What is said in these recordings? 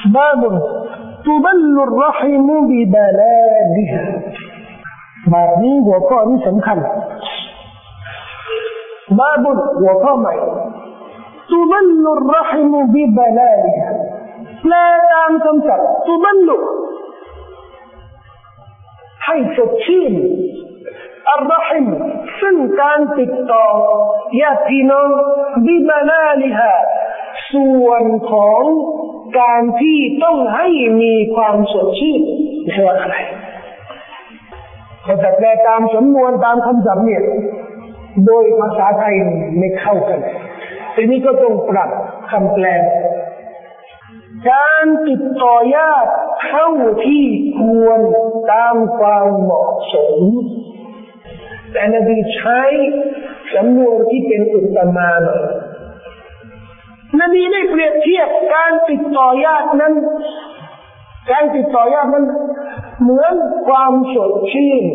باب تبل الرحم ببلادها แบบนี้หัวข้อนี้สำคัญบาบุหัวข้อใหม่ตุบัลลุรหิมบิบลาลิฮะแปลตามคำศัพท์ตุบัลลุให้สดชื่นอัลรหิมซึ่งการติดต่อญาติพี่น้องบิบลาลิฮะส่วนของการที่ต้องให้มีความสดชื่นคืออะไรเขาจะแปลตามสำนวนตามคำศัพท์เนี่ยโดยภาษาไทยไม่เข้ากันทีนี้ก็ต้องปรับคำแปลการติดต่อญาติเข้าที่ควรตามความเหมาะสมแต่นบีใช้สำนวนที่เป็นอุปมาหน่อยนบีได้เปรียบเทียบการติดต่อญาตินั้นเหมือนความสดชื่น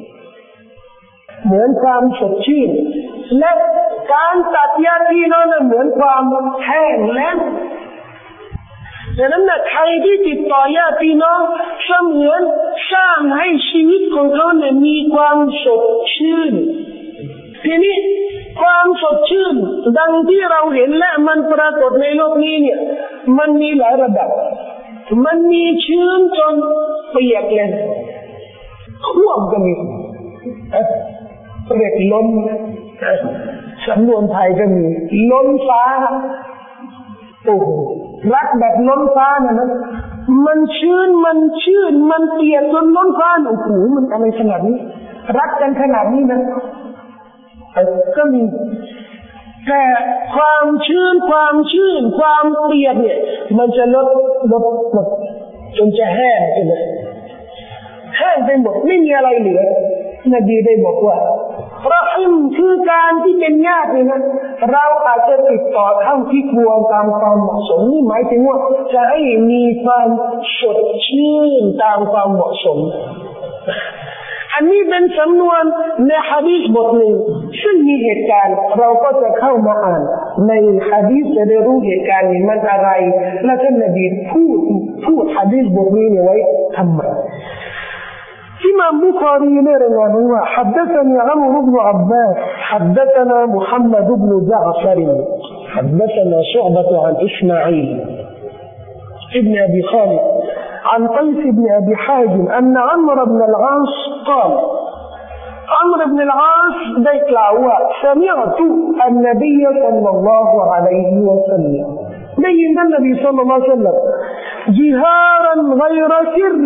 และการตัดญาติพี่น้องนั้นเหมือนความแห้งแล้งดังนั้นใครที่ติดต่อญาติพี่น้องเสมือนสร้างให้ชีวิตของเขาเนี่ยมีความสดชื่นทีนี้ความสดชื่นดังที่เราเห็นและมันปรากฏในโลกนี้เนี่ยมันมีหลายระดับมันมีชื้นจนเปียกเลยท่วมก็มีเรียกล้นสำนวนไทยก็มีล้นฟ้าโอ้โหรักแบบล้นฟ้านะมันชื้นมันเปียกจนล้นฟ้าโอ้โหมันอะไรขนาดนี้รักกันขนาดนี้นะก็มีแต่ความชื้นความเปียกเนี่ยมันจะลดจนจะแห้งไปเลยแห้งไปหมดไม่มีอะไรเหลือนบีได้บอกว่าเราคือการที่เป็นญาตินี่นะเราอาจจะติดต่อเท่าที่ควรตามความเหมาะสมนี่หมายถึงว่าจะให้มีความสดชื่นตามความเหมาะสมอันนี้เป็นสำนวนในหะดีษบทหนึ่งซึ่งมีเหตุการณ์เราก็จะเข้ามาอ่านในหะดีษจะได้รู้เหตุการณ์นี้มันอะไรและท่านนบีพูดหะดีษบทนี้ไว้ทำไมإمام بخاري نرى حدثني عمرو بن عباس حدثنا محمد بن جعفر حدثنا شعبة عن إسماعيل ابن أبي خالد عن قيس بن أبي حازم أن عمرو بن العاص قال عمرو بن العاص ذكر سمعت النبي صلى الله عليه وسلم بين النبي صلى الله عليه وسلم جهارا غير سر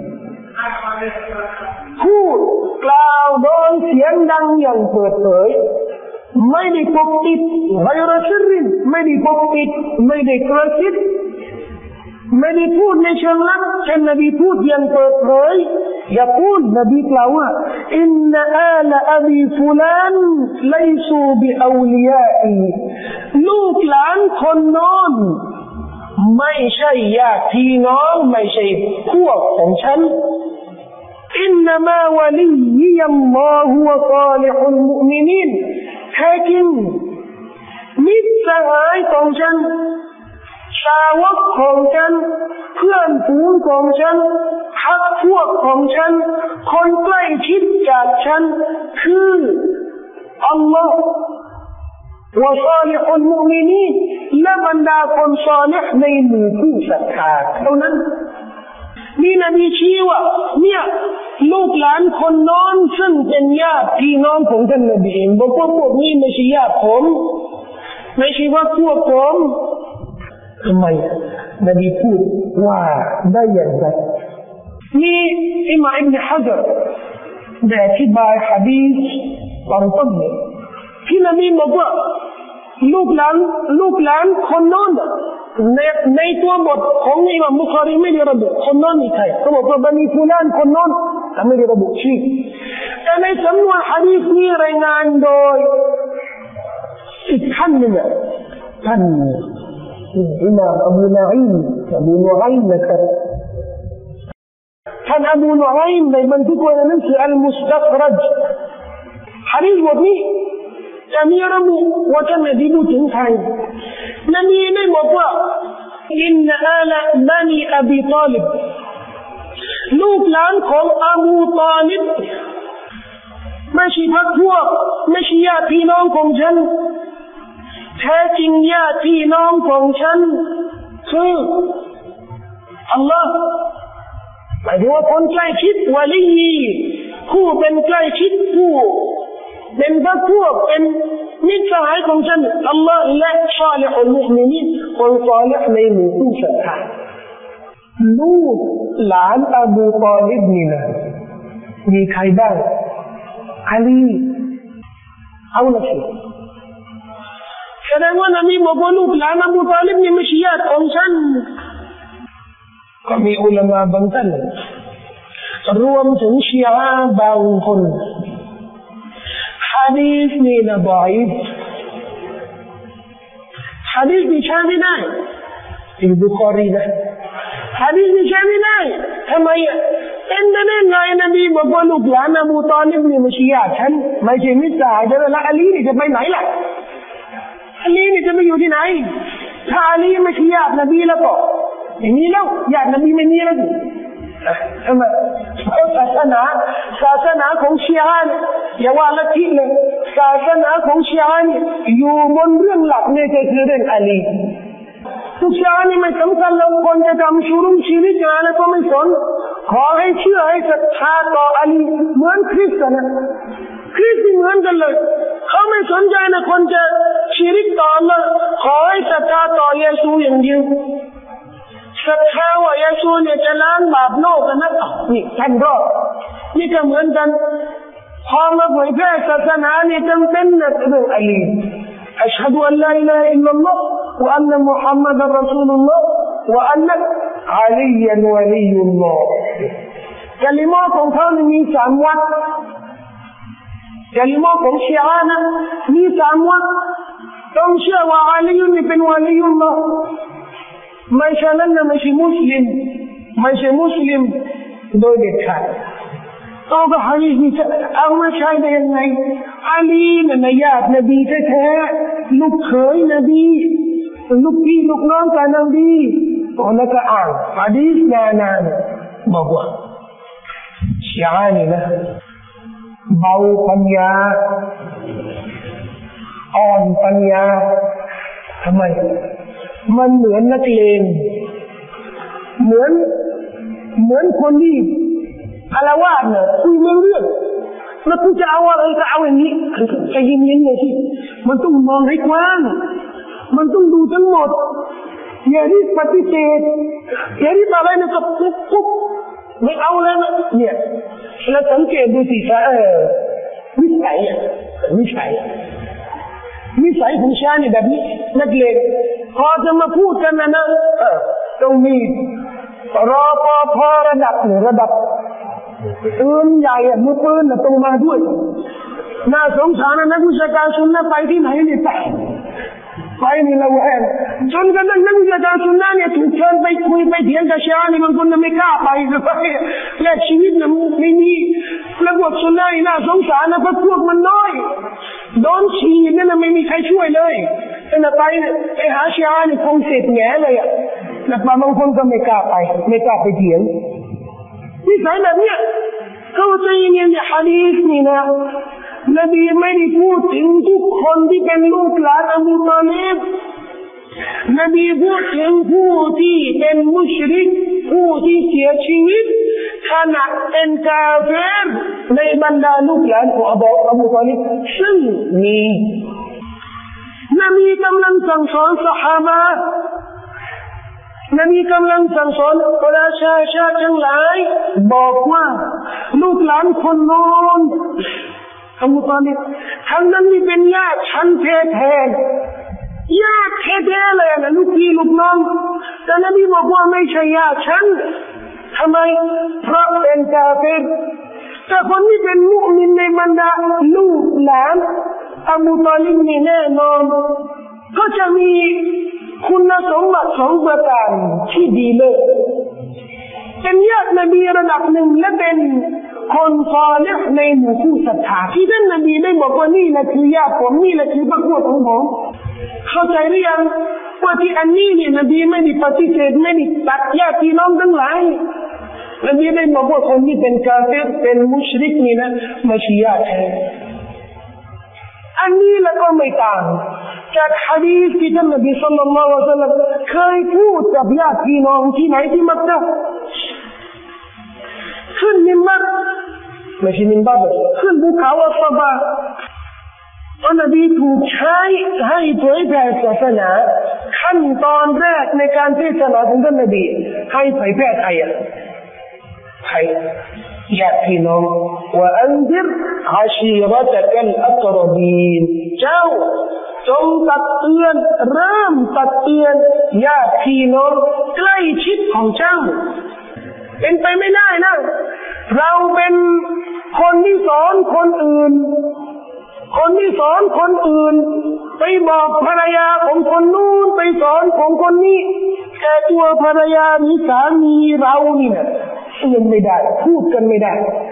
พูดกล่าวโดยเสียงดังอย่างเปิดเผยไม่ได้ปกปิดไวรัสรินไม่ได้ปกปิดไม่ได้กระซิบไม่ได้พูดในเชิงลับเช่นนบีพูดอย่างเปิดเผยอย่าพูดนบีกล่าวว่าอินนาอาลอบีฟุลานไลซูบิอาวลิยาอีลูกหลานคนโน้นไม่ใช่ญาติพี่น้องไม่ใช่พวกของฉันอินนามาวะลียัลลอฮุวะศอลิฮุลมุอ์มินีนแท้จริงมิตรสหายของฉันสาวกของฉันเพื่อนฝูงของฉันพรรคพวกของฉันคนใกล้ชิดจากฉันคืออัลลอฮ์วะศอลิฮุลมุอ์มินีนและบรรดาคนศอลิฮ์ในหมู่ผู้ศรัทธาเท่านั้นนี่นบีชี้ว่าเนี่ยลูกหลานคนน้องซึ่งเป็นญาติพี่น้องของท่านนบีเองบอกว่าพวกนี้ไม่ใช่ญาติผมไม่ใช่ว่าพวกผมทำไมนบีพูดว่าได้อย่างไรนี่อิหม่ามอิบนุฮะญรได้อธิบายหะดีษตอนต้นนี้ที่นบีบอกว่าลูกหลานคนโน้นในตัวบทของอิหม่ามบุคอรีไม่ได้ระบุคนโน้นนี่ใครเขาบอกว่าบันีฟุลานคนโน้นแต่ไม่ได้ระบุชื่อแต่ในสำนวนหะดีษนี้รายงานโดยอีกท่านหนึ่งท่านอิหม่ามอบูนุอิมนะครับท่านอบูนุอิมได้บันทึกไว้ในหนังสืออัลมุสตัครัจหะดีษบทนี้จะมีระบุว่าท่านนบีพูดถึงใครนบีได้บอกว่าอินนาอาลบันีอบีตอลิบลูกหลานของอบูตอลิบไม่ใช่พรรคพวกไม่ใช่ญาติพี่น้องของฉันแท้จริงญาติพี่น้องของฉันคืออัลลอฮ์หมายถึงว่าคนใกล้ชิดวะลีผู้เป็นใกล้ชิดผู้เป็นพรรคพวกเป็นมิตรสหายของฉันอัลลอฮ์และศอลิฮุลมุอ์มินีนคนศอลิฮ์ในหมู่ผู้ศรัทธาลูกหลานอบูตอลิบนี่นะมีใครบ้างอาลีเอาละสิแสดงว่านบีบอกว่าลูกหลานอบูตอลิบนี่ไม่ใช่ญาติของฉันก็มีอุลามะบางท่านรวมถึงชีอะห์บางคนหะดีษนี่นะฎออีฟหะดีษนี่ใช้ไม่ได้ที่บุคอรีนะหะดีษนี่ใช้ไม่ได้ทำไมอ่ะเป็นได้ไงนบีบอกว่าลูกหลานอบูตอลิบนี่ไม่ใช่ญาติฉันไม่ใช่มิตรสหายฉันแล้วอาลีนี่จะไปไหนล่ะอาลีนี่จะไปอยู่ที่ไหนถ้าอาลีไม่ใช่ญาตินบีแล้วก็อย่างนี้แล้วญาตินบีไม่มีแล้วทำไมศาสนาของชีอะห์อย่าว่าลัทธิเลยศาสนาของชีอะห์อยู่บนเรื่องหลักเนี่ยก็คือเรื่องอาลีทุกชีอะห์นี่ไม่สำคัญเราคนจะทำชูรุมชีริกอะไรก็ไม่สนขอให้เชื่อให้ศรัทธาต่ออาลีเหมือนคริสต์นะคริสต์เหมือนกันเลยเขาไม่สนใจนะคนจะชีริกต่อมาขอให้ศรัทธาต่อเยซูอย่างเดียวศรัทธาว่าเยซูเนี่ยจะล้างบาปโลกกันนะนี่ท่านก็นี่ก็เหมือนกันพอมาเผยแพร่ศาสนาเนี่ยจำเป็นนะเรื่องอาลีอัชฮะดุอัลลอฮ์อิลาฮะอิลลัลลอฮ์วะอันนะมุฮัมมัดรอซูลุลลอฮ์วะอันนะอาลียะวะลียุลลอฮ์กะลิมะของเขานี่มี3วรรคกะลิมะของชีอะห์นะมี3วรรคต้องเชื่อว่าอาลีนี่เป็นวะลียุลลอฮ์ไม่ใช่นั้นนะไม่ใช่มุสลิมไม่ใช่มุสลิมโดยเด็ดขาดตัวก็ฮะดีษนี่เอามาใช้ได้ยังไงอาลีเนี่ยญาตินบีแท้ๆลูกเขยนบีลูกพี่ลูกน้องกับนบีแล้วก็อ่านฮะดีษนานๆบอกว่าชีอะห์นี่นะเบาปัญญาอ่อนปัญญาทำไมมันเหมือนนักเลงเหมือนคนที่อาละวาดเนี่ยคุยไม่รู้เรื่องแล้วกูจะเอาอะไรก็เอาอย่างนี้ใจเย็นๆเลยสิมันต้องมองให้กว้างมันต้องดูทั้งหมดอย่ารีบปฏิเสธอย่ารีบอะไรนะกับปุ๊บไม่เอาแล้วนะเนี่ยแล้วสังเกตดูสิวิสัยของชาเนี่ยแบบนี้นักเลงพอจะมาพูดกันนะต้องมีรอพอระดับปืนใหญ่มือปืนต้องมาด้วยน่าสงสารนะนักวิชาการซุนนะไปที่ไหนนี่ไปนี่ละแวงจนกระทั่งนักวิชาการซุนนะเนี่ยถูกเชิญไปคุยไปเถียงกับชีอะห์นี่บางคนไม่กล้าไปเลยแลกชีวิตนะไม่มีแล้วพวกซุนนะนี่น่าสงสารนะเพราะพวกมันน้อยโดนฉีดนั่นไม่มีใครช่วยเลยแต่ไปหาชีอะห์นี่คงเสร็จแง่เลยแล้วบางคนก็ไม่กล้าไปเถียงนิสัยแบบเนี้ยเข้าใจยังไงเนี่ยหะดีษนี่นะนบีไม่ได้พูดถึงทุกคนที่เป็นลูกหลานอบูตอลิบนบีพูดถึงผู้ที่เป็นมุชริกผู้ที่เสียชีวิตขณะเป็นกาเฟรในบรรดาลูกหลานของอบูตอลิบซึ่งมีนบีกำลังสั่งสอนซอฮาบะห์นบีกำลังสั่งสอนประชาชนทั้งหลายบอกว่าลูกหลานคนโน้นอบูตอลิบทั้งนั้นนี่เป็นญาติฉันแท้ๆญาติแท้ๆเลยนะลูกพี่ลูกน้องแต่นบีบอกว่าไม่ใช่ญาติฉันทำไมเพราะเป็นกาเฟรแต่คนที่เป็นมุมินในบรรดาลูกหลานอบูตอลิบนี่แน่นอนก็จะมีคุณสมบัติ2ประการที่ดีเลยเป็นญาตินบีระดับหนึ่งและเป็นคนซอลิห์ในหมู่ผู้ศรัทธาที่ท่านนบีได้บอกว่านี่แหละคือญาติผมนี่แหละคือพรรคพวกของผมเข้าใจหรือยังว่าที่อันนี้เนี่ยนบีไม่ได้ปฏิเสธไม่ได้ตัดญาติพี่น้องทั้งหลายนบีได้บอกว่าคนที่เป็นกาเฟรเป็นมุชริกนี่นะไม่ใช่ญาติแท้อันนี้แล้วก็ไม่ต่างจากหะดีษที่ท่านนบีศ็อลลัลลอฮุอะลัยฮิวะซัลลัมเคยพูดกับญาติพี่น้องที่ไหนที่มักกะฮ์ขึ้นมิมบัรไม่ใช่มิมบัรขึ้นภูเขาอัศบะอันนบีถูกใช้ให้เผยแผ่ศาสนาขั้นตอนแรกในการเทศนาของท่านนบีให้เผยแผ่ใครใครญาติพี่น้องว่าอันซิรอาชีรตะกัลอักรบีนเจ้าจงตักเตือนเริ่มตักเตือนญาติพี่น้องใกล้ชิดของเจ้าเป็นไปไม่ได้นะเราเป็นคนที่สอนคนอื่นไปบอกภรรยาของคนนู้นไปสอนของคนนี้แต่ตัวภรรยาหรือสามีเรานี่นะเตือนไม่ได้พูดกันไม่ได้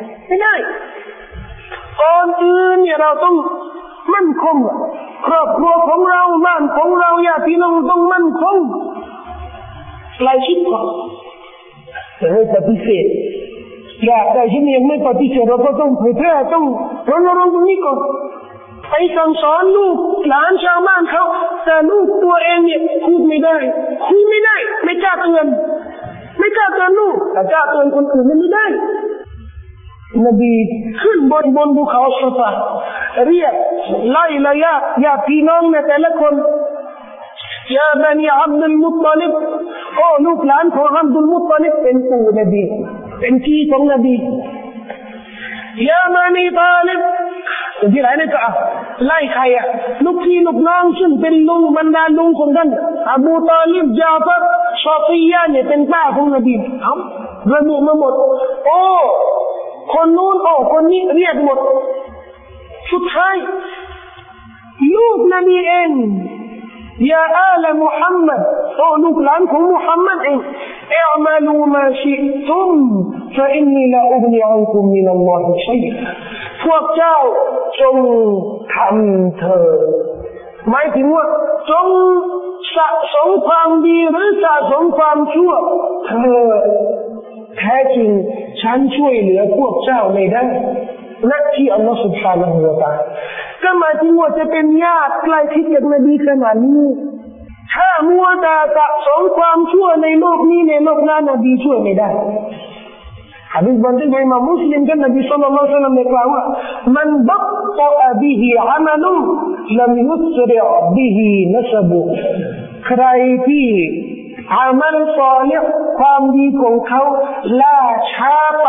ก่อนอื่นเนี่ยเราต้องมั่นคงครอบครัวของเราบ้านของเราญาติพี่น้องต้องมั่นคงใกล้ชิดก่อนแต่ไม่ปฏิเสธอยากได้ที่ยังไม่ปฏิเสธเราก็ต้องเผยแพร่ต้องรณรงค์ตรงนี้ก่อนไปสั่งสอนลูกหลานชาวบ้านเขาแต่ลูกตัวเองเนี่ยพูดไม่ได้คุยไม่ได้ไม่กล้าเตือนลูกแต่กล้าเตือนคนอื่นไม่ได้นบีขึ้นบนภูเขาซอฟาเรียกไล่ระยะญาติพี่น้องในแต่ละคนยาบันีอับดุลมุตตลิบโอ้ลูกหลานของอับดุลมุตตลิบเป็นปู่นบีเป็นพี่ของนบียาบันีตาลิบที่ไหนเนี่ยก็ไล่ใครลูกพี่ลูกน้องซึ่งเป็นลุงบรรดาลุงของท่านอบูตาลิบญาฟัรซอฟียะเนี่ยเป็นป้าของนบีระบุมาหมดโอ้คนนู้นโอ้คนนี้เรียกหมดสุดท้ายลูกนบีเองยาอาลมุฮัมมัดโอ้ลูกหลานของมุฮัมมัดเองاعملوا ما شئتم فإني لا أغني عنكم من الله شيئا พวกเจ้าจงทำเถิดหมายถึงว่าจงสะสมความดีหรือสะสมความชั่วเถิดแท้จริงฉันช่วยเหลือพวกเจ้าไม่ได้นักที่อัลลอฮฺ سبحانه และ تعالى ก็หมายถึงว่าจะเป็นญาติใกล้ชิดกับนบีขนาดนี้ถ้ามัวแต่สะสมความชั่วในโลกนี้ในโลกหน้านบีช่วยไม่ได้หะดีษบันทึกโดยอิหม่ามมุสลิมท่านนบีศ็อลลัลลอฮุอะลัยฮิวะซัลลัมได้กล่าวว่ามันบัตตะบิฮิอะมัลุลัมยุสริอบิฮินัสบุใครที่อามัลศอลิฮ์ความดีของเขาล่าช้าไป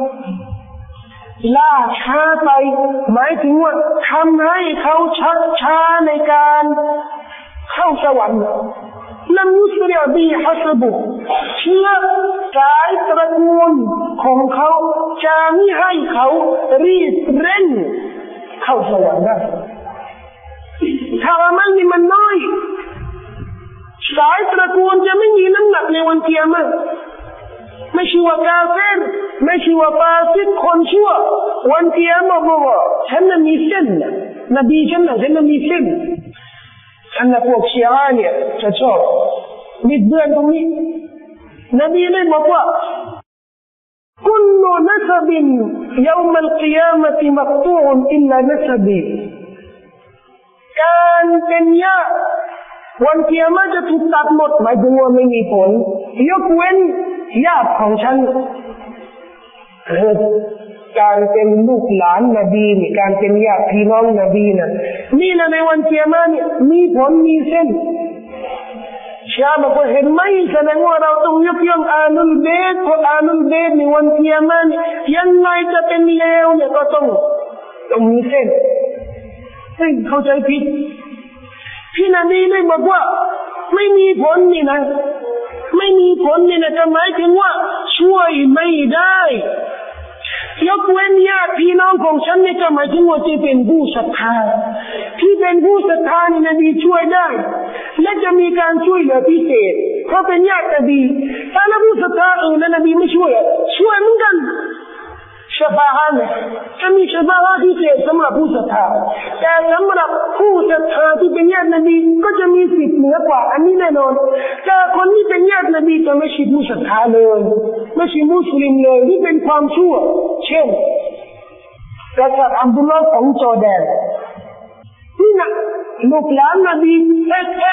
หมายถึงว่าทำให้เขาชักช้าในการเข้าสวรรค์ลัมยุสริอบิฮิฮัสบุเชื่อสายตระกูลของเขาจะไม่ให้เขารีบเร่งเข้าสวรรค์ได้ถ้าอามัลนี่มันน้อยสายตระกูลจะไม่มีน้ำหนักในวันกิยามะห์ไม่ใช่ว่ากาเฟรไม่ใช่ว่าฟาสิกคนชั่ววันกิยามะห์บอกว่าฉันน่ะมีเส้นนบีฉันน่ะมีเส้นอันนั้นพวกชีอะห์เนี่ยจะชอบบิดเบือนตรงนี้นบีได้บอกว่ากุลนัสบินยามอัลกิยามะฮ์มักตูออิลลานัสบีการเป็นญาติวันกิยามะฮ์จะถูกตัดหมดหมายถึงว่าไม่มีผลยกเว้นญาติของฉันการเป็นลูกหลานนบีนี่การเป็นญาติพี่น้องนบีน่ะนี่นะในวันกิยามะฮ์เนี่ยมีผลมีเส้นชาบอกว่าเห็นไหมแสดงว่าเราต้องยกย่องอาลุลเบตเพราะอาลุลเบตในวันกิยามะฮ์เนี่ยยังไงจะเป็นเลวเนี่ยก็ต้องมีเส้นเข้าใจผิดที่นบีได้บอกว่าไม่มีผลนี่นะจะหมายถึงว่าช่วยไม่ได้ยกเว้นญาติพี่น้องของฉันนี่ก็หมายถึงว่าจะเป็นผู้ศรัทธาที่เป็นผู้ศรัทธานี่นบีช่วยได้และจะมีการช่วยเหลือพิเศษเพราะเป็นญาตินบีถ้าผู้ศรัทธาอื่นนบีไม่ช่วยเหมือนกันชฟาอะห์เนี่ยจะมีชฟาอะห์พิเศษสำหรับผู้ศรัทธาแต่สำหรับผู้ศรัทธาที่เป็นญาตินบีก็จะมีสิทธิ์เหนือกว่าอันนี้แน่นอนแต่คนที่เป็นญาตินบีจะไม่ใช่ผู้ศรัทธาเลยไม่ใช่มุสลิมเลยที่เป็นความชั่วเช่นกษัตริย์อับดุลลอฮ์ของจอร์แดนนี่นะลูกหลานนบีแท้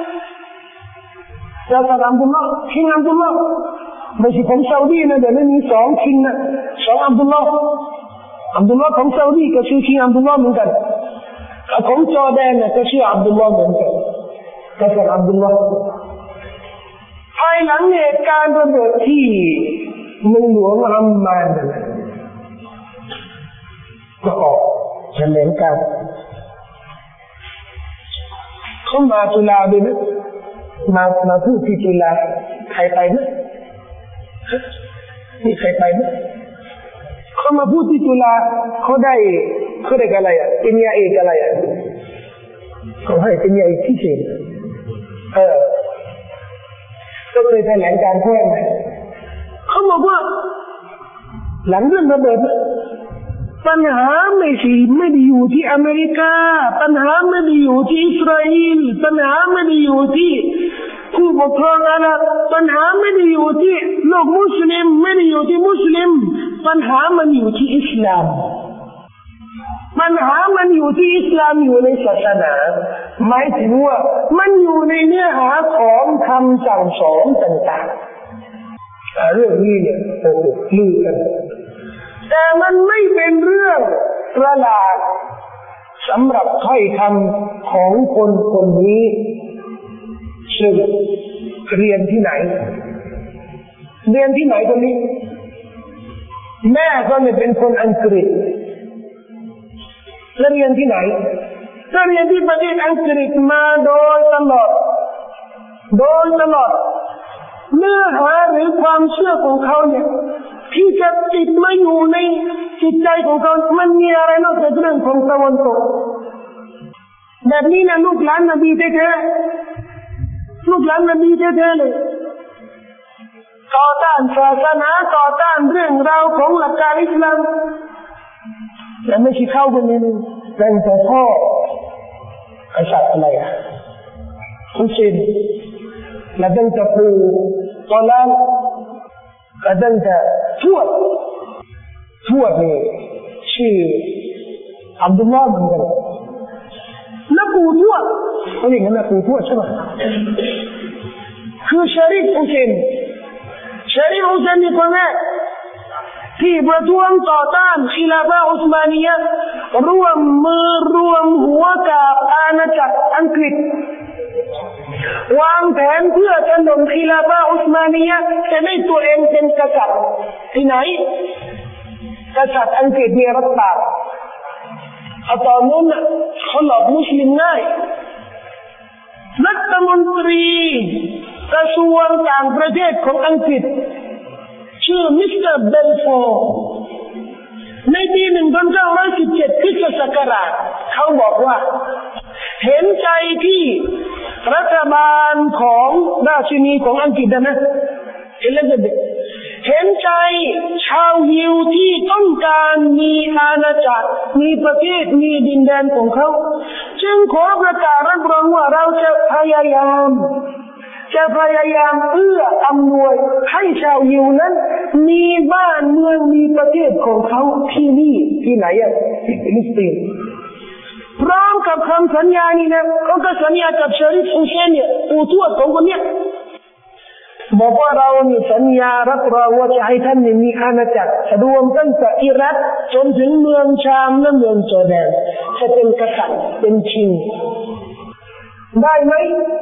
ๆกษัตริย์อับดุลลอฮ์คิงอับดุลลอฮ์ไม่ใช่ของซาอุดีนะเดี๋ยวนี้มี2คิงนะ2อับดุลลอฮ์ของซาอุดีก็ชื่อคิงอับดุลลอฮ์เหมือนกันของจอร์แดนก็ชื่ออับดุลลอฮ์เหมือนกันกษัตริย์อับดุลลอฮ์ภายหลังเหตุการณ์ระเบิดที่เมืองหลวงอัมมานนั่นก็ออกแถลงการณ์เขามาจุฬาด้วยนะมาพูดที่จุฬาใครไปนะนี่ใครไปนะเขามาพูดที่จุฬาเขาได้อะไรอ่ะปริญญาเอกอะไรอ่ะเขาให้ปริญญาเอกพิเศษก็เคยแถลงการแพร่ไหมเขาบอกว่าหลังเรื่องระเบิดปัญหาไม่ได้อยู่ที่อเมริกาปัญหาไม่ได้อยู่ที่อิสราเอลปัญหาไม่ได้อยู่ที่ผู้ปกครองอาหรับปัญหาไม่ได้อยู่ที่โลกมุสลิมไม่ได้อยู่ที่มุสลิมปัญหามันอยู่ที่อิสลามปัญหามันอยู่ที่อิสลามอยู่ในศาสนาหมายถึงว่ามันอยู่ในเนื้อหาของคำสั่งสอนต่างๆเรื่องนี้เนี่ยโอ้โหลือกันแต่มันไม่เป็นเรื่องประหลาดสำหรับถ้อยคำของคนนี้ซึ่งเรียนที่ไหนคนนี้แม่ก็เป็นคนอังกฤษแล้วเรียนที่ไหนก็เรียนที่ประเทศอังกฤษมาโดยตลอดเนื้อหาหรือความเชื่อของเขาเนี่ยที่จะติดมาอยู่ในจิตใจของเขามันมีอะไรนอกจากเรื่องของตะวันตกแบบนี้นะลูกหลานนบีแท้ๆเลยต่อต้านศาสนาต่อต้านเรื่องราวของหลักการอิสลามและไม่ใช่เข้าคนนี้เป็นแต่พ่อกษัตริย์อะไรฮุเซนและตั้งแต่ปู่ตอนนั้นและตั้งแต่ทวดนี่ชื่ออับดุลลอฮ์เหมือนกันแล้วปู่ทวดเขาเรียกกันว่าปู่ทวดใช่ไหมคือชาริฟฮุเซนนี่คนแรกที่ประท้วงต่อต้านkhiลาฟะห์อุสมานียะห์ร่วมมือร่วมหัวกับอาณาจักรอังกฤษวางแผนเพื่อถล่มkhiลาฟะห์อุสมานียะห์จะได้ตัวเองเป็นกษัตริย์ที่ไหนกษัตริย์อังกฤษมีรัฐบาลตอนนั้นเขาหลอกมุสลิมง่ายรัฐมนตรีกระทรวงต่างประเทศของอังกฤษชื่อมิสเตอร์เบลฟอร์ในปี 1917 คริสตศักราชเขาบอกว่าเห็นใจที่รัฐบาลของราชินีของอังกฤษนะเอลิซาเบธเห็นใจชาวยิวที่ต้องการมีอาณาจักรมีประเทศมีดินแดนของเขาจึงขอประกาศรับรองว่าเราจะพยายามเอื้ออำนวยให้ชาวยิวนั้นมีบ้านเมืองมีประเทศของเขาที่นี่ที่ไหนที่ฟิลิสตินพร้อมกับคำสัญญานี้นะเขาก็สัญญากับชาริฟฮุเซนเนี่ยปู่ทวดของคนเนี้ยบอกว่าเรามีสัญญารับรองว่าจะให้ท่านมีอาณาจักรรวมตั้งแต่อิรักจนถึงเมืองชามและเมืองจอร์แดนจะเป็นกษัตริย์เป็นคิงได้ไหม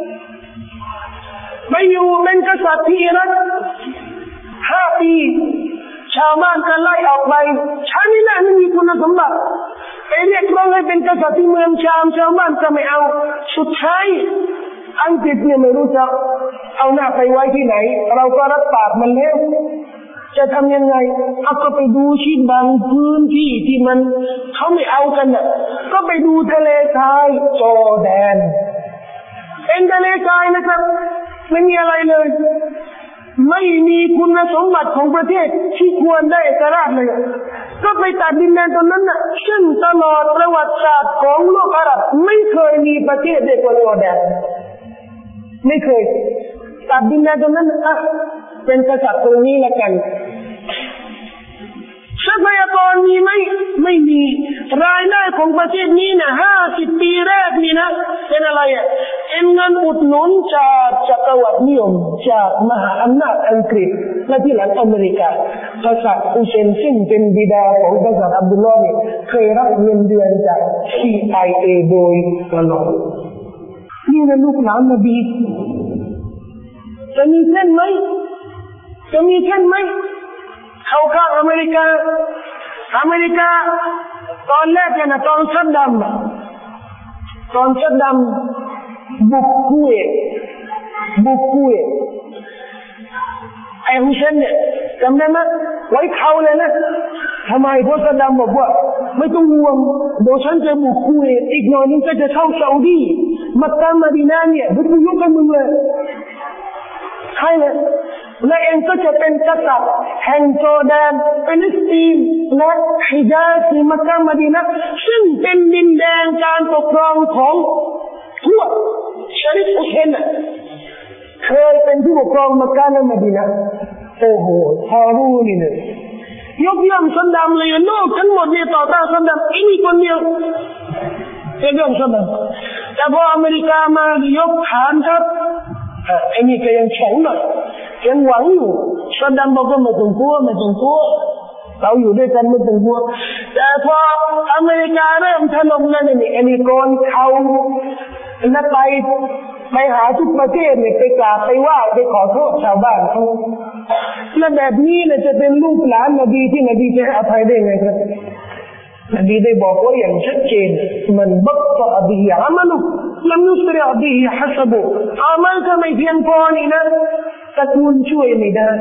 ไม่อยู่เป็นกษัตริย์ที่อิรัก5 ปีชาวบ้านก็ไล่ออกไปฉันนี่แหละไม่มีคุณสมบัติไปเรียกร้องให้เป็นกษัตริย์ที่เมืองชามชาวบ้านก็ไม่เอาสุดท้ายอังกฤษเนี่ยไม่รู้จะเอาหน้าไปไว้ที่ไหนเราก็รับปากมันแล้วจะทำยังไงเอาก็ไปดูที่บางพื้นที่ที่มันเขาไม่เอากันน่ะก็ไปดูทะเลทรายจอร์แดนเป็นทะเลทรายนะครับไม่มีอะไรเลยไม่มีคุณสมบัติของประเทศที่ควรได้เอกราชเลยก็ไปตัดดินแดนตรงนั้นน่ะซึ่งตลอดประวัติศาสตร์ของโลกอาหรับไม่เคยมีประเทศเดียวกับจอร์แดนไม่เคยตัดดินแดนตรงนั้นอ่ะเป็นกษัตริย์ตรงนี้ละกันทรัพยากรมีไหมไม่มีรายได้ของประเทศนี้นะ50 ปีแรกนี่นะเป็นอะไรอ่ะเป็นเงินอุดหนุนจากจักรวรรดินิยมจากมหาอำนาจอังกฤษและที่หลังอเมริกากษัตริย์อุเซนซึ่งเป็นบิดาของกษัตริย์อับดุลลอฮ์เนี่ยเคยรับเงินเดือนจาก CIA โดยตลอดนี่นะลูกหลานนบีจะมีเช่นไหมจะมีเช่นไหมเข้าข้างอเมริกาตอนแรกเนี่ยนะตอนซัดดัมบุกคูเวตไอ้ฮุเซนเนี่ยจำได้ไหมไว้เขาเลยนะทำไมเพราะซัดดัมบอกว่าไม่ต้องห่วงเดี๋ยวฉันจะบุกคูเวตอีกหน่อยนึงก็จะเข้าซาอุดีมักกะมะดีนะห์เนี่ยบุกยกให้มึงเลยใช่เลยและเองก็จะเป็นกษัตริย์แห่งจอร์แดนฟิลิสตีนและฮิญาซมักกะมะดีนะห์ซึ่งเป็นดินแดนการปกครองของทวดชะรีฟอุเซนเคยเป็นผู้ปกครองมักกะและมะดีนะห์โอ้โหพอรู้นี่เนี่ยยกย่องซัดดัมเลยโลกทั้งหมดเนี่ยต่อต้านซัดดัมไอ้นี่คนเดียวยกย่องซัดดัมแต่พออเมริกามายกฐานครับไอ้นี่ก็ยังแข็งหน่อยยังหวังอยู่ซัดดัมบอกว่าไม่ต้องกลัวเราอยู่ด้วยกันไม่ต้องกลัวแต่พออเมริกาเริ่มถล่มนั่นนี่ไอ้นี่โกนเขาแล้วไปหาทุกประเทศเนี่ยไปกราบไปไหว้ไปขอโทษชาวบ้านเขาและแบบนี้เนี่ยจะเป็นลูกหลานนบีที่นบีจะให้อภัยได้ไงครับนบีได้บอกว่าอย่างชัดเจนมันบัตตะบิฮิอามัลุลัมยุสริอบิฮิฮัสบุอามัลก็ไม่เพียงพอนี่นะตระกูลช่วยไม่ได้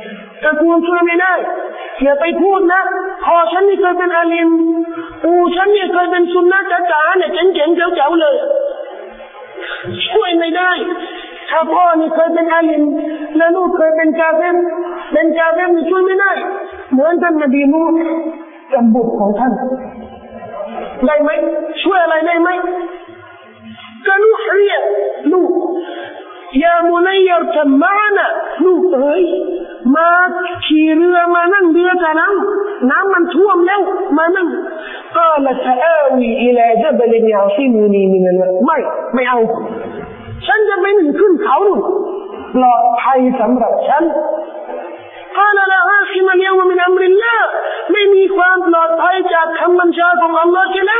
อย่าไปพูดนะพอฉันนี่เคยเป็นอาลิมฉันนี่เคยเป็นซุนนะห์จ๋าๆเนี่ยเจ๋งๆเจ๋วๆเลยช่วยไม่ได้ถ้าพ่อนี่เคยเป็นอาลิมและลูกเคยเป็นกาเฟรนี่ช่วยไม่ได้เหมือนท่านนบีนูฮ์กับบุตรของท่านได้ไหมช่วยอะไรได้ไหมก็ลูกเรียกลูกยามุนัยยัรคับมานะลูกเอ๋ยมาขี่เรือมานั่งเรือกับน้ำมันท่วมแล้วมานั่งก็ละซะอาวีอิลาญะบลินยะซิมุนีมินัลไม่เอาฉันจะไปขึ้นเขาปลอดภัยสำหรับฉันقال لا عاصم اليوم من امر الله ไม่มีความปลอดภัยจากคำบัญชาของอัลลอฮ์แล้ว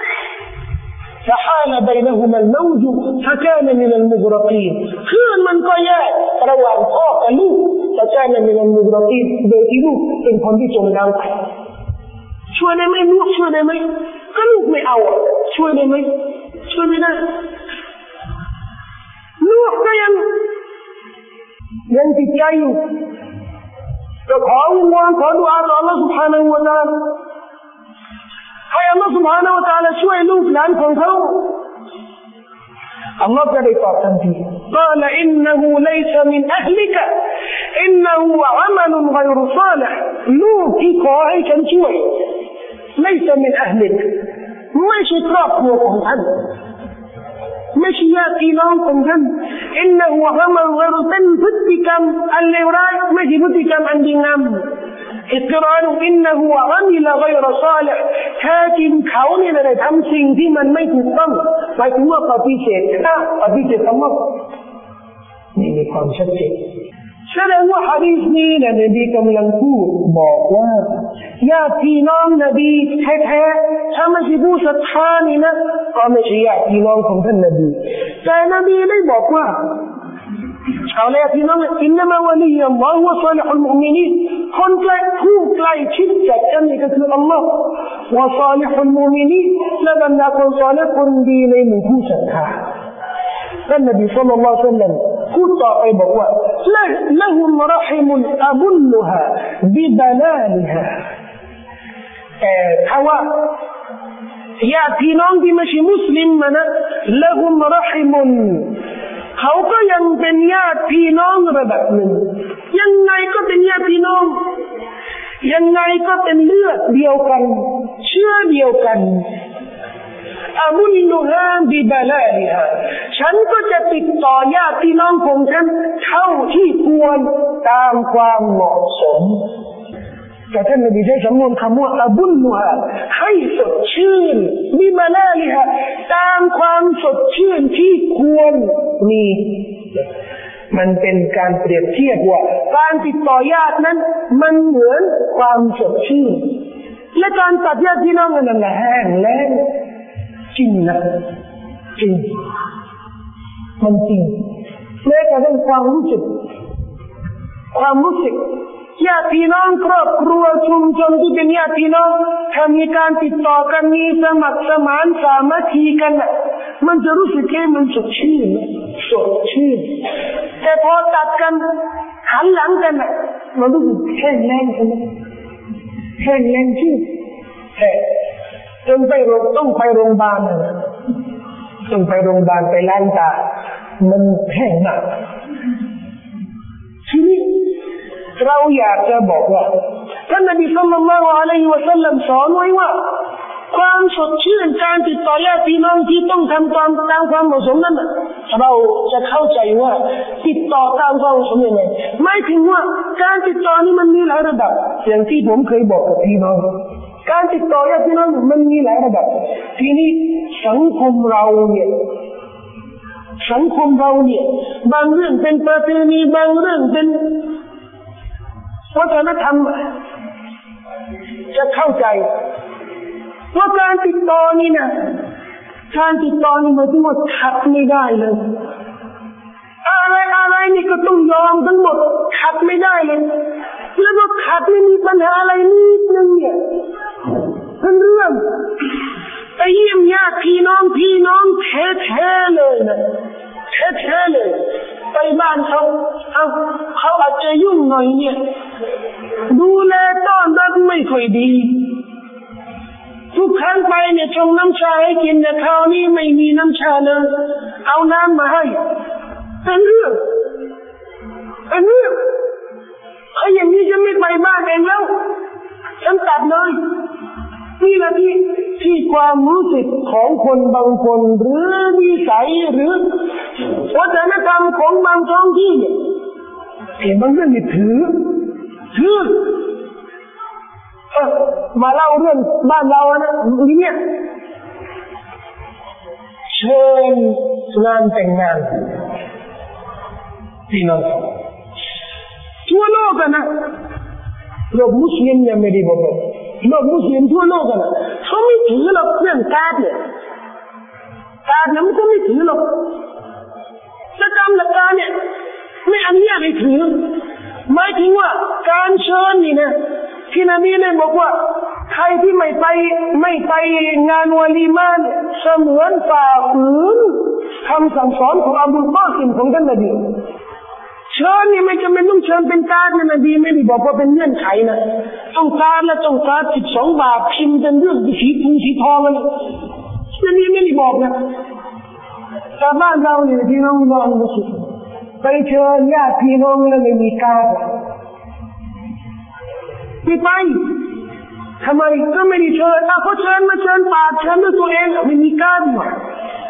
فحال بينهما الموج فكان من المغرقين คลื่นมันก็แยกระหว่างพ่อกับลูก فكان من المغرقين โดยที่ลูกเป็นคนที่จมน้ำไปช่วยได้ไหมลูกช่วยได้ไหมก็ลูกไม่เอาช่วยได้ไหมช่วยไม่ได้ลูกก็ยังติดใจอยู่ก็ขอวิงวอนขอดุอาต่อ Allah Subhanahu wa Ta'ala ให้ Allah Subhanahu wa Ta'ala ช่วยลูกหลานของเขา Allah ก็ได้ตอบทันที قال إنه ليس من أهلك إنه عمل غير صالح ลูกที่ขอให้ฉันช่วย ليس من أهلك ไม่ใช่ครอบครัวของท่านไม่ใช่ญาติพี่น้องของท่านอินนะฮูอะมัลฆอยรุเป็นพฤติกรรมอันเลวร้ายไม่ใช่พฤติกรรมอันดีงามอิกรารอินนะฮูอะมิลฆอยรศอลิฮแท้จริงเขาเนี่ยได้ทำสิ่งที่มันไม่ถูกต้องหมายถึงว่าปฏิเสธทั้งหมดนี่มีความชัดเจนแสดงว่าหะดีษนี้นบีกำลังพูดบอกว่าญาติพี่น้องนบีแท้ๆถ้าไม่ใช่ผู้ศรัทธานี่นะก็ไม่ใช่ญาติพี่น้องของท่านนบีแต่นบีได้บอกว่าเอาแล้วพี่น้องอินนัมาวะลีอัลลอฮฺวะศอลิฮุลมุอ์มินีนคนใกล้ผู้ใกล้ชิดจากกันนี่ก็คืออัลลอฮฺวะศอลิฮุลมุอ์มินีนและบรรดาคนศอลิฮ์คนดีในหมู่ผู้ศรัทธาท่านนบีศ็อลลัลลอฮุอะลัยฮิวะซัลลัมพูดต่อไปบอกว่าละฮุมรหิมุนอะบุลลุฮาบิบลาลิฮาแต่ถ้าว่าญาติพี่น้องที่ไม่ใช่มุสลิมนะละฮุมรหิมุนเขาก็ยังเป็นญาติพี่น้องระดับหนึ่งยังไงก็เป็นญาติพี่น้องยังไงก็เป็นเลือดเดียวกันเชื้อเดียวกันอามุนนุฮาบิบาลาลิฮาฉันก็จะติดต่อญาติพี่น้องของฉันเท่าที่ควรตามความเหมาะสมแต่ท่านนบีใช้สำนวนคำว่าอาบุนนุฮาให้สดชื่นบิบาลาลิฮาตามความสดชื่นที่ควรมีมันเป็นการเปรียบเทียบว่าการติดต่อญาตินั้นมันเหมือนความสดชื่นและการตัดญาติพี่น้องนั้นแห้งแล้งจริงนะจริงมันจริงแม้กระทั่งความรู้สึกญาติพี่น้องครอบครัวชุมชนที่เป็นญาติพี่น้องถ้ามีการติดต่อกันมีสมัครสมานสามัคคีกันน่ะมันจะรู้สึกมันสดชื่นแต่พอตัดกันหันหลังกันน่ะมันรู้สึกแห้งแล้งใช่ไหมแห้งแล้งชื่อจนต้องไปโรงพยาบาลนะต้องไปโรงพยาบาลไปล้างตามันแห้งมากทีนี้เราอยากจะบอกว่าท่านนบีศ็อลลัลลอฮุอะลัยฮิวะซัลลัมสอนไว้ว่าความสดชื่นการติดต่อญาติพี่น้องที่ต้องทำตามความเหมาะสมนั้นเราจะเข้าใจว่าติดต่อตามความเหมาะสมยังไงไม่ถึงว่าการติดต่อนี่มันมีหลายระดับอย่างที่ผมเคยบอกกับพี่น้องการติดต่อญาติพี่น้องมันมีหลายระดับทีนี้สังคมเราเนี่ยบางเรื่องเป็นประเพณีบางเรื่องเป็นวัฒนธรรมจะเข้าใจว่าการติดต่อนี่นะการติดต่อนี่หมายถึงว่าขัดไม่ได้เลยอะไรนี่ก็ต้องยอมทั้งหมดขัดไม่ได้เลยแล้วก็ขัดไม่มีปัญหาอะไรนิดนึงเนี่ยเป็นเรื่องไปเยี่ยมญาติพี่น้องแท้ๆเลยนะแท้ๆเลยไปบ้านเขาอาจจะยุ่งหน่อยเนี่ยดูแลต้อนรับไม่ค่อยดีทุกครั้งไปเนี่ยชงน้ำชาให้กินแต่คราวนี้ไม่มีน้ำชาเลยเอาน้ำมาให้เป็นเรื่องอย่างนี้จะไม่ไปบ้านเองแล้วฉันตัดเลยนี่แหละที่ความรู้สึกของคนบางคนหรือนิสัยหรือวัฒนธรรมของบางท้องที่เนี่ยบางเรื่องนี่ถือมาเล่าเรื่องบ้านเรานะเนี่ยเชิญงานแต่งงานพี่น้องทั่วโลกนะโลกมุสลิมยังไม่ได้บอกโลกมุสลิมทั่วโลกนะเขาไม่ถือหรอกเรื่องการเนี่ยมันก็ไม่ถือหรอกแต่กรรมหลักการเนี่ยไม่อนุญาตให้ถือหมายถึงว่าการเชิญนี่นะที่นบีได้บอกว่าใครที่ไม่ไปงานวะลีมาเนี่ยเสมือนฝ่าฝืนคำสั่งสอนของอบูลกอซิมของท่านนบีเชิญนี่ไม่จำเป็นต้องเชิญเป็นการ์ดนะนบีไม่ได้บอกว่าเป็นเงื่อนไขนะต้องการและต้องการ12 บาทพิมพ์เป็นเรื่องสีทองเลยนบีไม่ได้บอกนะแต่บ้านเราเนี่ยพี่น้องมุสลิมไปเชิญญาติพี่น้องแล้วไม่มีการ์ดไม่ไปทำไมก็ไม่ได้เชิญเขาเชิญมาเชิญปากเชิญด้วยตัวเองไม่มีการหรอก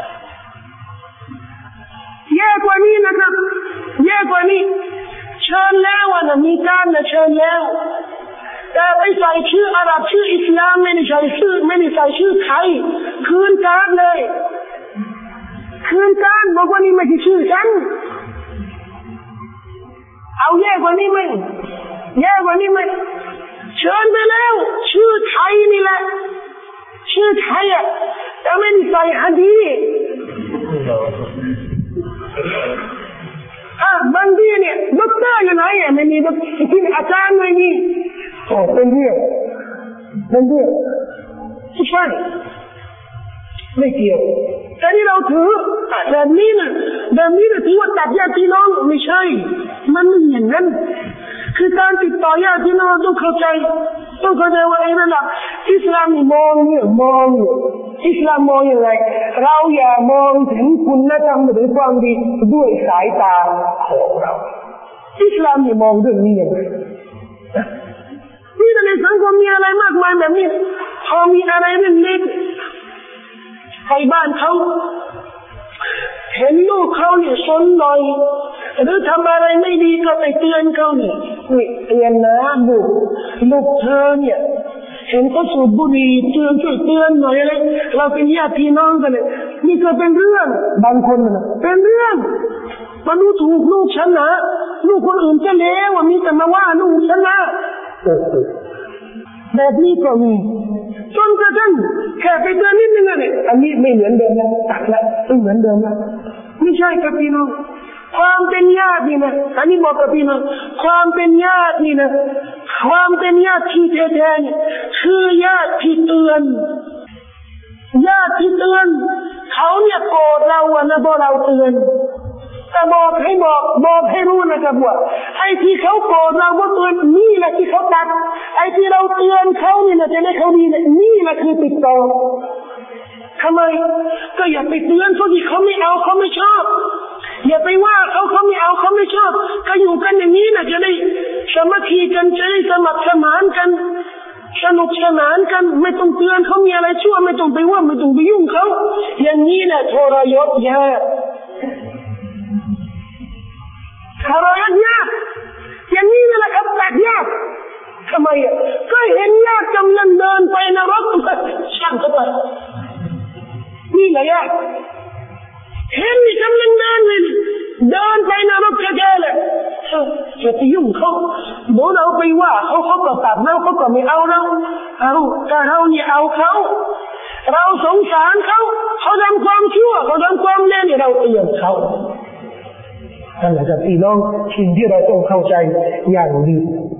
แย่กว่านี้นะครับแย่กว่านี้เชิญแล้วนะมีการนะเชิญแล้วแต่ไปใส่ชื่ออาหรับชื่ออิสลามไม่ได้ใส่ชื่อไทยคืนการเลยคืนการบอกว่านี่ไม่ใช่ชื่อฉันเอาแย่กว่านี้ไหมเชิญไปแล้วชื่อไทยนี่แหละชื่อไทยอ่ะแต่ไม่ได้ใส่ฮะดีบางทีเนี่ยด็อกเตอร์อยู่ไหนไม่มีที่อาจารย์ไม่มีเป็นเรื่องไม่ใช่ไม่เกี่ยวแต่นี่เราถือแบบนี้นะถือว่าตัดญาติพี่น้องไม่ใช่มันไม่อย่างนั้นคือการติดต่อญาติพี่น้องต้องเข้าใจว่าไอ้ระดับอิสลามมองอิสลามมองอย่างไรเราอย่ามองถึงคุณธรรมหรือความดีด้วยสายตาของเราอิสลามมองเรื่องนี้อย่างไรนี่ในมีอะไรมากมายแบบนี้พอมีอะไรเล็กๆไปบ้านเขาเห็นลูกเขาเนี่ยซนหน่อยหรือทำอะไรไม่ดีก็ไปเตือนเขาเนี่ยนี่เตือนนะลูกเธอเนี่ยเห็นเขาสูบบุหรี่ช่วยเตือนหน่อยเลยเราเป็นญาติพี่น้องกันเลยนี่ก็เป็นเรื่องบางคนนะเป็นเรื่องมาดูถูกลูกฉันนะลูกคนอื่นจะเลวมีแต่มาว่าลูกฉันนะแบบนี้ก็มีจนกระทั่งแค่ไปเตือนนิดนึงเนี่ยอันนี้ไม่เหมือนเดิมแล้วตัดแล้วไม่เหมือนเดิมแล้วไม่ใช่ครับพี่น้องความเป็นญาตินี่นะอันนี้บอกกับพี่น้องความเป็นญาตินี่นะความเป็นญาติที่แท้ๆเนี่ยคือญาติที่เตือนญาติที่เตือนเขาเนี่ยโกรธเราอะนะเพราะเราเตือนแต่บอกให้รู้นะครับว่าไอ้ที่เขาโกรธเราเพราะเตือนนี่แหละที่เขาตัดไอ้ที่เราเตือนเขานี่นะจะได้เขาดีนี่แหละคือติดต่อทำไมก็อย่าไปเตือนเขาที่เขาไม่เอาเขาไม่ชอบอย่าไปว่าเขาไม่เอาเขาไม่ชอบก็อยู่กันอย่างนี้นะจะได้สามัคคีกันจะได้สมัครสมานกันสนุกสนานกันไม่ต้องเตือนเขามีอะไรชั่วไม่ต้องไปว่าไม่ต้องไปยุ่งเขาอย่างนี้แหละทรยศญาติทรยศญาติอย่างนี้แหละครับตัดญาติทำไมอ่ะก็เห็นญาติกำลังเดินไปนรกช่างเขาไปนี่แหละญาติเห็นกำลังเดินไปนรกแท้ๆเลยจะไปยุ่งเขาโดนเราไปว่าเขาก็ตัดเราเขาก็ไม่เอาเราแต่เราเนี่ยเอาเขาเราสงสารเขาทำความชั่วเขาทำความเลวเราเตือนเขานั่นแหละครับพี่น้องสิ่งที่เราต้องเข้าใจอย่างดี